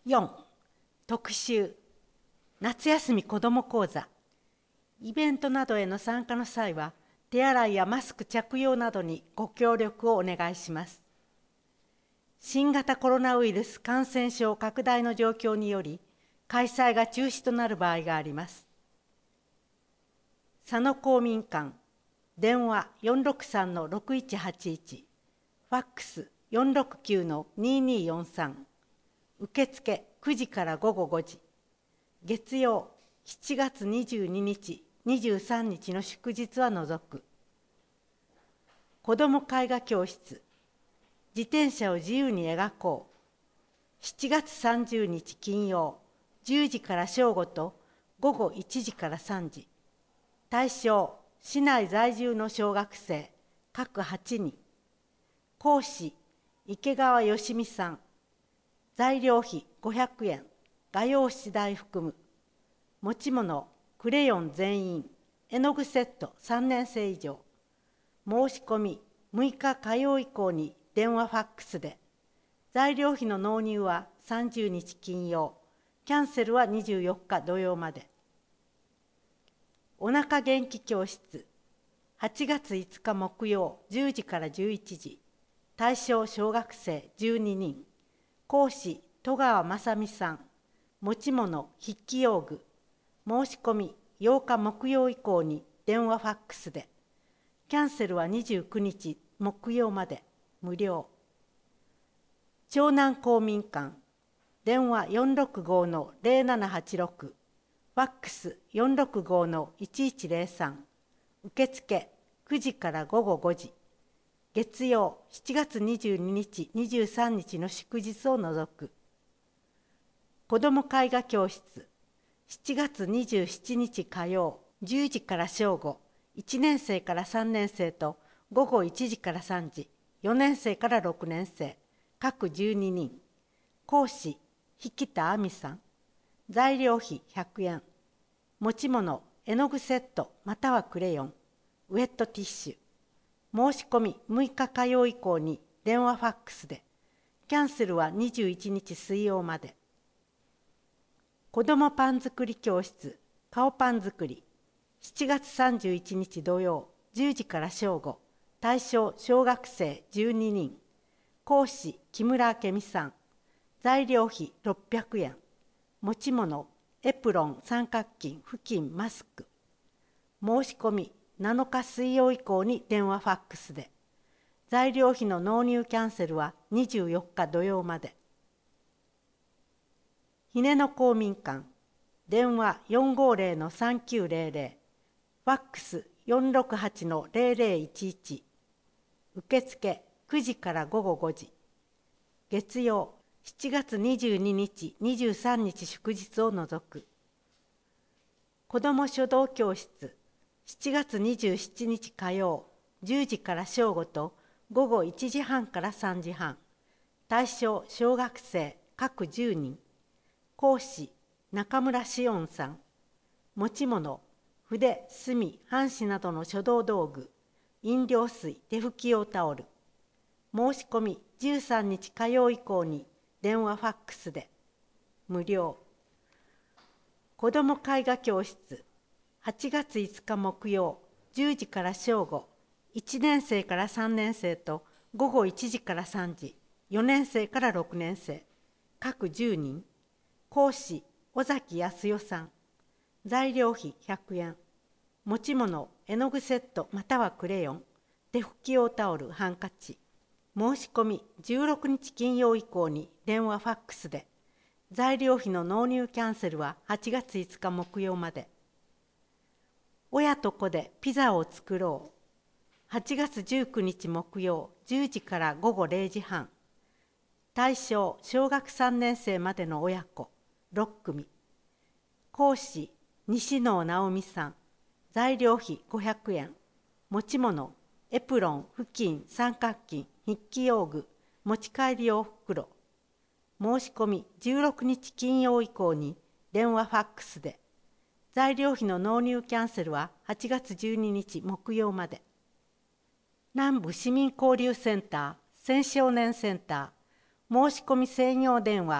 4、特集、夏休み子ども講座。イベントなどへの参加の際は、手洗いやマスク着用などにご協力をお願いします。新型コロナウイルス感染症拡大の状況により、開催が中止となる場合があります。佐野公民館、電話463-6181、ファックス469-2243、受付9時から午後5時、月曜7月22日、23日の祝日は除く。子ども絵画教室、自転車を自由に描こう。7月30日金曜、10時から正午と午後1時から3時。対象、市内在住の小学生、各8人。講師、池川よしみさん。材料費500円、画用紙代含む。持ち物、クレヨン全員、絵の具セット3年生以上。申し込み、6日火曜以降に電話ファックスで。材料費の納入は30日金曜、キャンセルは24日土曜まで。おなか元気教室、8月5日木曜10時から11時。対象小学生12人。講師、戸川正美さん。持ち物、筆記用具。申し込み、8日木曜以降に電話ファックスで。キャンセルは29日木曜まで。無料。長南公民館。電話465-0786。ファックス465-1103。受付9時から午後5時。月曜7月22日、23日の祝日を除く。子ども絵画教室、7月27日火曜、10時から正午、1年生から3年生と午後1時から3時、4年生から6年生、各12人。講師、引田亜美さん。材料費100円。持ち物、絵の具セットまたはクレヨン、ウェットティッシュ。申し込み6日火曜以降に電話ファックスで。キャンセルは21日水曜まで。子どもパン作り教室、顔パン作り。7月31日土曜、10時から正午。対象小学生12人。講師、木村明美さん。材料費600円。持ち物、エプロン、三角巾、布巾、マスク。申し込み7日水曜以降に電話ファックスで。材料費の納入キャンセルは24日土曜まで。ひねの公民館。電話450-3900。ファックス468-0011。受付9時から午後5時。月曜7月22日、23日祝日を除く。子ども書道教室、7月27日火曜、10時から正午と午後1時半から3時半。対象小学生各10人。講師、中村紫音さん。持ち物、筆、墨、半紙などの書道道具、飲料水、手拭き用タオル。申し込み13日火曜以降に電話ファックスで。無料。子ども絵画教室、8月5日木曜、10時から正午、1年生から3年生と午後1時から3時、4年生から6年生、各10人。講師、尾崎康代さん。材料費100円。持ち物、絵の具セットまたはクレヨン、手拭き用タオル、ハンカチ。申し込み16日金曜以降に電話ファックスで。材料費の納入キャンセルは8月5日木曜まで。親と子でピザを作ろう。8月19日木曜、10時から午後0時半。対象小学3年生までの親子6組。講師、西能直美さん。材料費500円。持ち物、エプロン、布巾、三角巾、筆記用具、持ち帰り用袋。申し込み16日金曜以降に電話ファックスで。材料費の納入キャンセルは8月12日木曜まで。南部市民交流センター、青少年センター、申し込み専用電話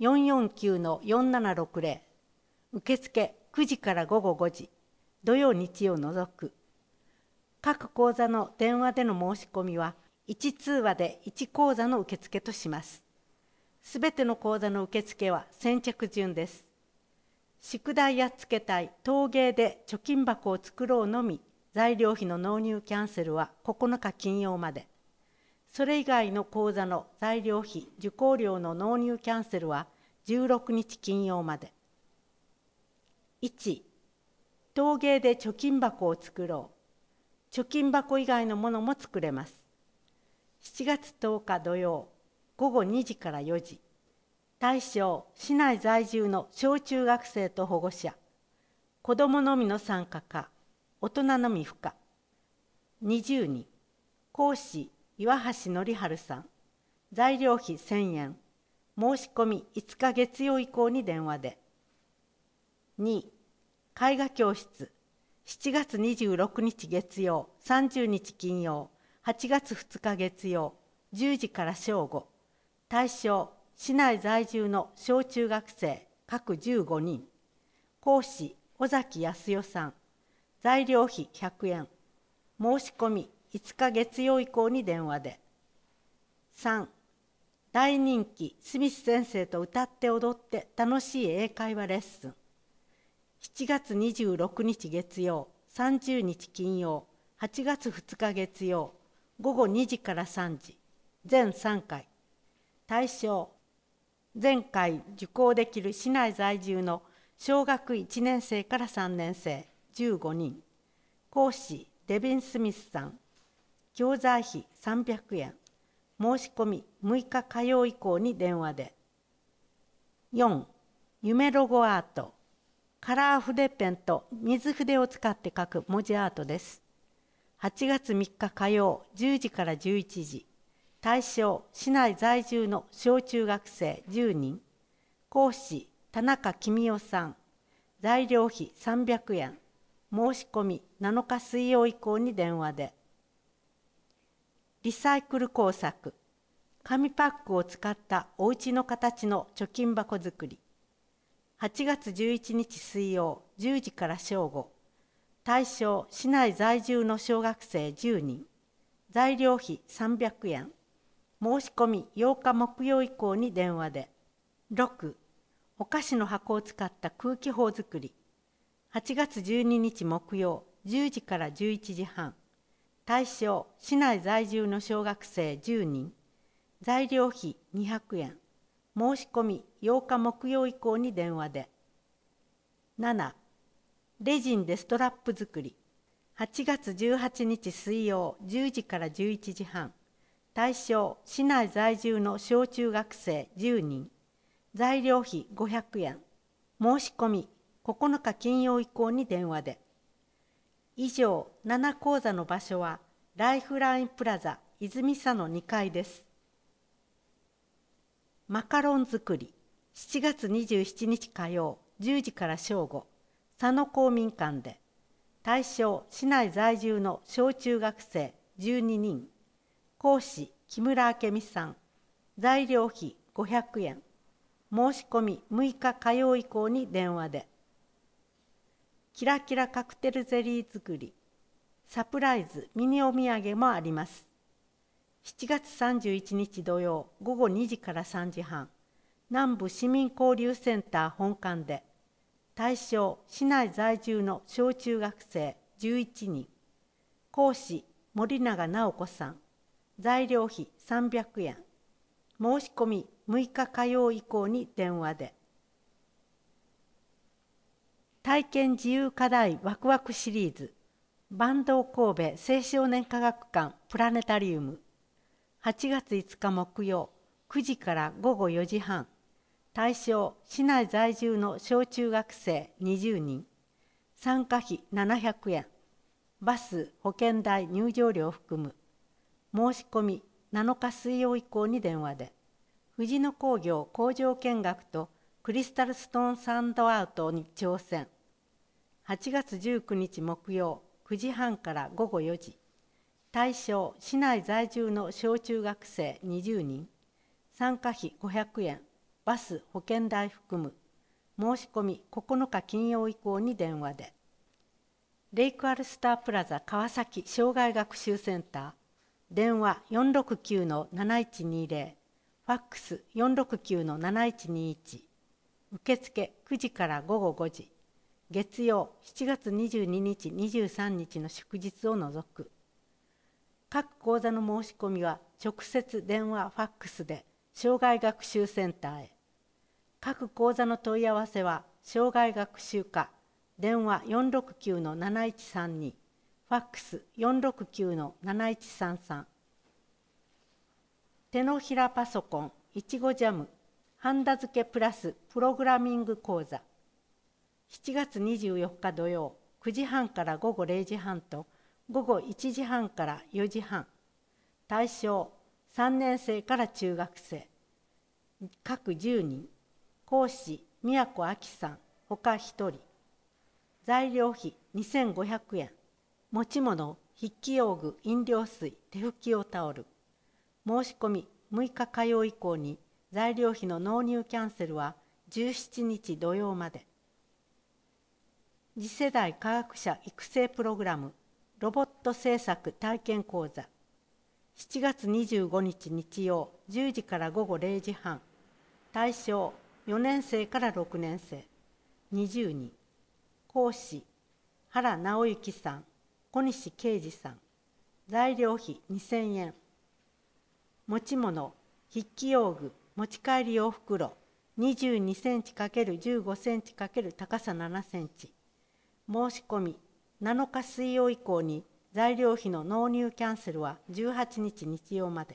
449-4760、受付9時から午後5時、土曜日曜除く。各講座の電話での申し込みは、1通話で1講座の受付とします。すべての講座の受付は先着順です。宿題やっつけたい陶芸で貯金箱を作ろうのみ、材料費の納入キャンセルは9日金曜まで。それ以外の講座の材料費、受講料の納入キャンセルは16日金曜まで。1、陶芸で貯金箱を作ろう。貯金箱以外のものも作れます。7月10日土曜、午後2時から4時。対象、市内在住の小中学生と保護者。子どものみの参加か、大人のみ不可。20人。講師、岩橋則春さん。材料費1000円。申し込み5日月曜以降に電話で。2、絵画教室。7月26日月曜、30日金曜、8月2日月曜、10時から正午。対象、市内在住の小中学生各15人。講師、尾崎康代さん。材料費100円。申し込み5日月曜以降に電話で。3、大人気スミス先生と歌って踊って楽しい英会話レッスン。7月26日月曜、30日金曜、8月2日月曜、午後2時から3時、全3回。対象、前回受講できる市内在住の小学1年生から3年生15人。講師、デビン・スミスさん。教材費300円。申し込み6日火曜以降に電話で。4、夢ロゴアート。カラー筆ペンと水筆を使って書く文字アートです。8月3日火曜10時から11時。対象、市内在住の小中学生10人。講師、田中公夫さん。材料費300円。申し込み7日水曜以降に電話で。リサイクル工作。紙パックを使ったおうちの形の貯金箱作り。8月11日水曜10時から正午。対象、市内在住の小学生10人。材料費300円。申し込み8日木曜以降に電話で。6、お菓子の箱を使った空気砲作り。8月12日木曜10時から11時半。対象、市内在住の小学生10人。材料費200円。申し込み8日木曜以降に電話で。7、レジンでストラップ作り。8月18日水曜10時から11時半。対象、市内在住の小中学生10人。材料費500円。申し込み9日金曜以降に電話で。以上、7講座の場所はライフラインプラザ泉佐野2階です。マカロン作り。7月27日火曜10時から正午。佐野公民館で。対象、市内在住の小中学生12人。講師、木村明美さん。材料費500円。申し込み6日火曜以降に電話で。キラキラカクテルゼリー作り。サプライズミニお土産もあります。7月31日土曜午後2時から3時半。南部市民交流センター本館で。対象、市内在住の小中学生11人。講師、森永直子さん。材料費300円。申し込み6日火曜以降に電話で。体験自由課題ワクワクシリーズ。坂東神戸青少年科学館プラネタリウム。8月5日木曜9時から午後4時半。対象、市内在住の小中学生20人。参加費700円。バス、保険代、入場料を含む。申し込み7日水曜以降に電話で。藤野工業工場見学とクリスタルストーンサンドアートに挑戦。8月19日木曜9時半から午後4時。対象、市内在住の小中学生20人。参加費500円。 バス保険代含む申し込み9日金曜以降に電話で。レイクアルスタープラザ川崎障害学習センター、電話 469-7120、ファックス 469-7121、受付9時から午後5時、月曜7月22日23日の祝日を除く。各講座の申し込みは直接電話ファックスで障害学習センターへ。各講座の問い合わせは障害学習課電話 469-7132、ファックス 469-7133。手のひらパソコンいちごジャムハンダ付けプラスプログラミング講座、7月24日土曜9時半から午後0時半と午後1時半から4時半。対象3年生から中学生、各10人。講師宮古明さんほか1人。材料費2500円。持ち物筆記用具、飲料水、手拭き用タオル。申し込み6日火曜以降に、材料費の納入キャンセルは17日土曜まで。次世代科学者育成プログラムロボット製作体験講座、7月25日日曜10時から午後0時半。対象4年生から6年生20人。講師原直之さん、小西啓二さん。材料費2000円。持ち物筆記用具、持ち帰り用袋22センチ ×15 センチ×高さ7センチ。申し込み7日水曜以降に、材料費の納入キャンセルは18日日曜まで。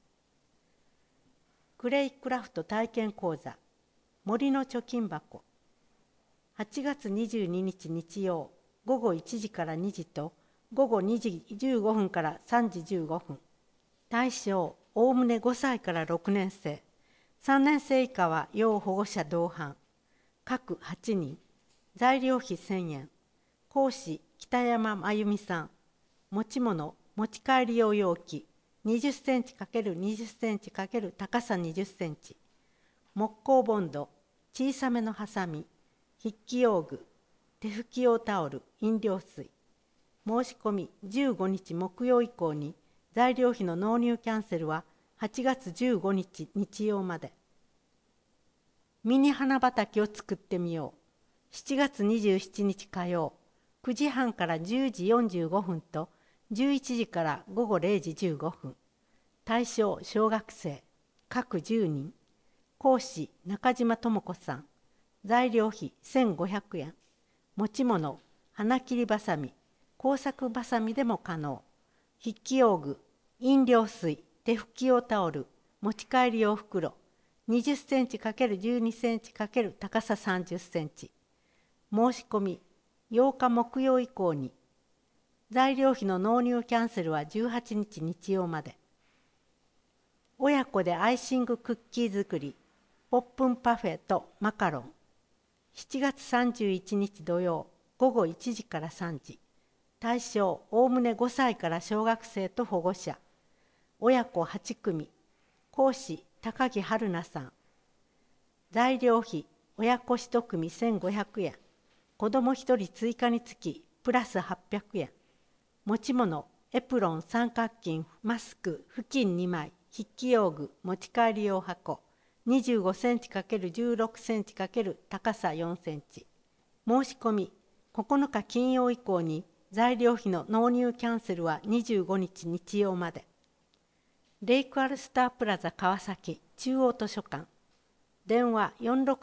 クレイクラフト体験講座森の貯金箱、8月22日日曜午後1時から2時と午後2時15分から3時15分。対象おおむね5歳から6年生、3年生以下は要保護者同伴。各8人。材料費1000円。講師北山真由美さん。持ち物持ち帰り用容器20センチ ×20 センチ×高さ20センチ。木工ボンド、小さめのハサミ、筆記用具、手拭き用タオル、飲料水。申し込み15日木曜以降に、材料費の納入キャンセルは8月15日日曜まで。ミニ花畑を作ってみよう。7月27日火曜、9時半から10時45分と11時から午後0時15分。対象小学生、各10人。講師中島智子さん。材料費1500円。持ち物花切りばさみ、工作ばさみでも可能。筆記用具、飲料水、手拭き用タオル、持ち帰り用袋、20センチ ×12 センチ×高さ30センチ。申し込み8日木曜以降に。材料費の納入キャンセルは18日日曜まで。親子でアイシングクッキー作り、ポップンパフェとマカロン。7月31日土曜午後1時から3時。対象おおむね5歳から小学生と保護者。親子8組。講師高木春奈さん。材料費親子1組1500円。子ども1人追加につきプラス800円。持ち物エプロン、三角巾、マスク、布巾2枚、筆記用具、持ち帰り用箱、25センチ ×16 センチ×高さ4センチ。申し込み9日金曜以降に。材料費の納入キャンセルは25日日曜まで。レイクアルスタープラザ川崎中央図書館。電話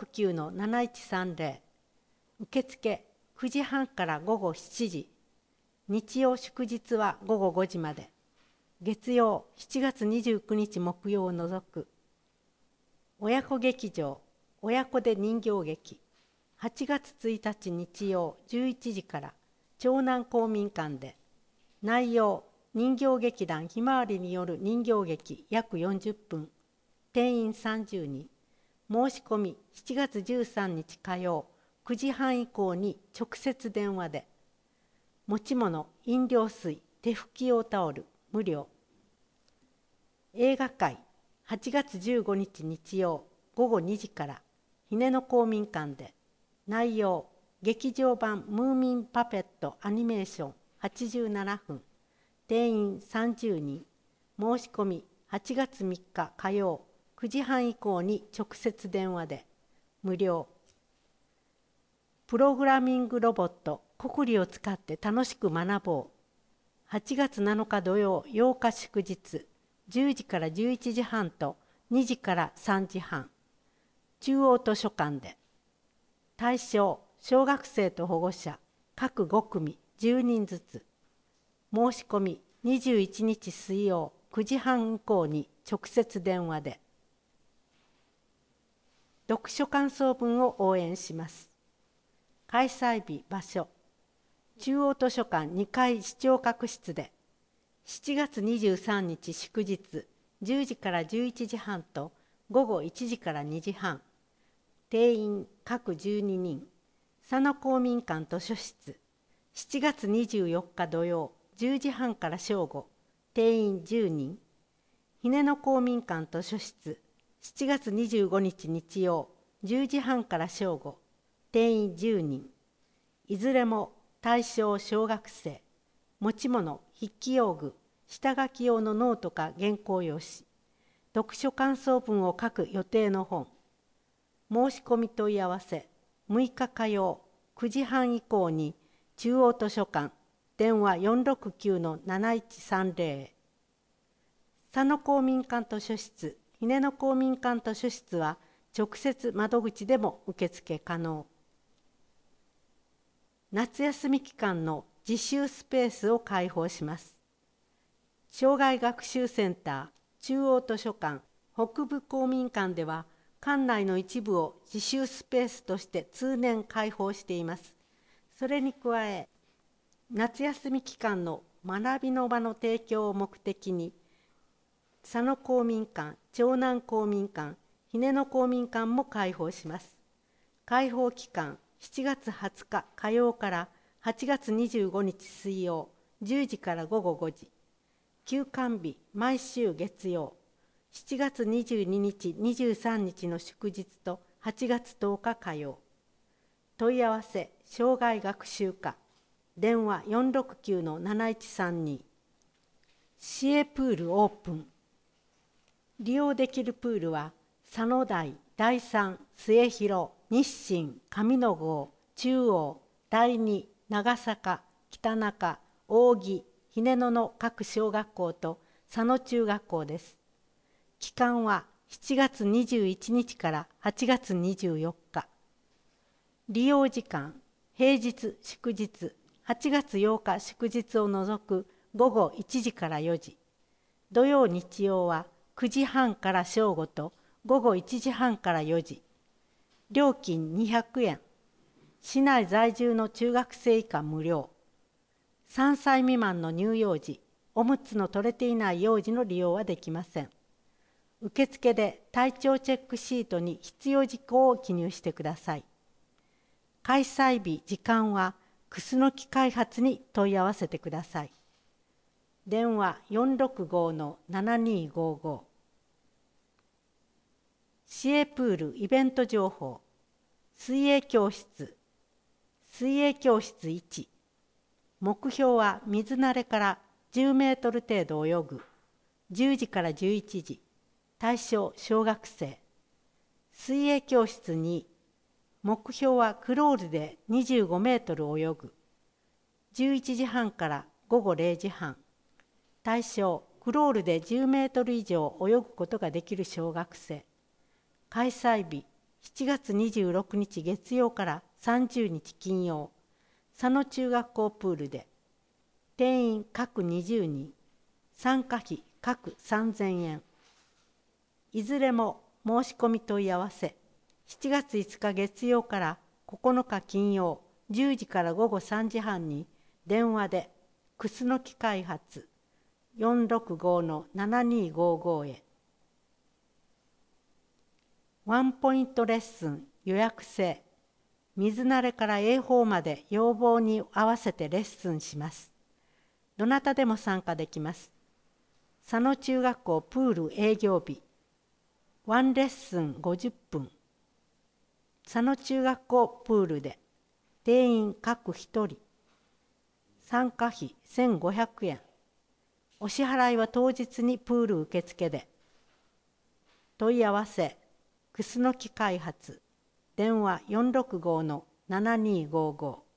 469-7130。受付9時半から午後7時。日曜祝日は午後5時まで。月曜7月29日木曜を除く。親子劇場親子で人形劇。8月1日日曜11時から。長南公民館で。内容人形劇団ひまわりによる人形劇約40分。定員30人。申し込み7月13日火曜9時半以降に直接電話で。持ち物飲料水、手拭き用タオル無料。映画会8月15日日曜午後2時からひねの公民館で。内容、劇場版ムーミンパペットアニメーション87分。定員30人。申し込み8月3日火曜9時半以降に直接電話で。無料。プログラミングロボットコクリを使って楽しく学ぼう。8月7日土曜8日祝日10時から11時半と2時から3時半。中央図書館で。対象、小学生と保護者各5組10人ずつ。申し込み21日水曜9時半以降に直接電話で。読書感想文を応援します。開催日場所、中央図書館2階視聴覚室で。7月23日祝日10時から11時半と午後1時から2時半。定員各12人。佐野公民館図書室。7月24日土曜10時半から正午。定員10人。ひねの公民館図書室。7月25日日曜10時半から正午。定員10人。いずれも対象小学生。持ち物、筆記用具、下書き用のノートか原稿用紙。読書感想文を書く予定の本。申し込み問い合わせ6日火曜9時半以降に中央図書館電話 469-7130。 佐野公民館図書室、ひねの公民館図書室は直接窓口でも受付可能。夏休み期間の自習スペースを開放します。障害学習センター、中央図書館、北部公民館では館内の一部を自習スペースとして通年開放しています。それに加え、夏休み期間の学びの場の提供を目的に、佐野公民館、長南公民館、ひねの公民館も開放します。開放期間、7月20日火曜から8月25日水曜、10時から午後5時。休館日、毎週月曜。7月22日、23日の祝日と8月10日火曜。問い合わせ、障害学習課。電話 469-7132。市営プールオープン。利用できるプールは、佐野台、第三、末広、日清、上野郷、中央、第二、長坂、北中、扇、ひねのの各小学校と佐野中学校です。期間は7月21日から8月24日。利用時間、平日祝日、8月8日祝日を除く午後1時から4時。土曜日曜は9時半から正午と午後1時半から4時。料金200円。市内在住の中学生以下無料。3歳未満の乳幼児、おむつの取れていない幼児の利用はできません。受付で体調チェックシートに必要事項を記入してください。開催日、時間は楠木開発に問い合わせてください。電話 465-7255。市営プールイベント情報。水泳教室。水泳教室1。目標は水慣れから10メートル程度泳ぐ。10時から11時。対象小学生。水泳教室2。目標はクロールで25メートル泳ぐ。11時半から午後0時半。対象クロールで10メートル以上泳ぐことができる小学生。開催日7月26日月曜から30日金曜。佐野中学校プールで。定員各20人。参加費各3000円。いずれも申し込み問い合わせ。7月5日月曜から9日金曜10時から午後3時半に電話で楠木開発 465-7255 へ。ワンポイントレッスン予約制。水慣れから英法まで要望に合わせてレッスンします。どなたでも参加できます。佐野中学校プール営業日。 ワンレッスン50分。佐野中学校プールで定員各1人。参加費1500円。お支払いは当日にプール受付で。問い合わせ、楠木開発。電話465-7255。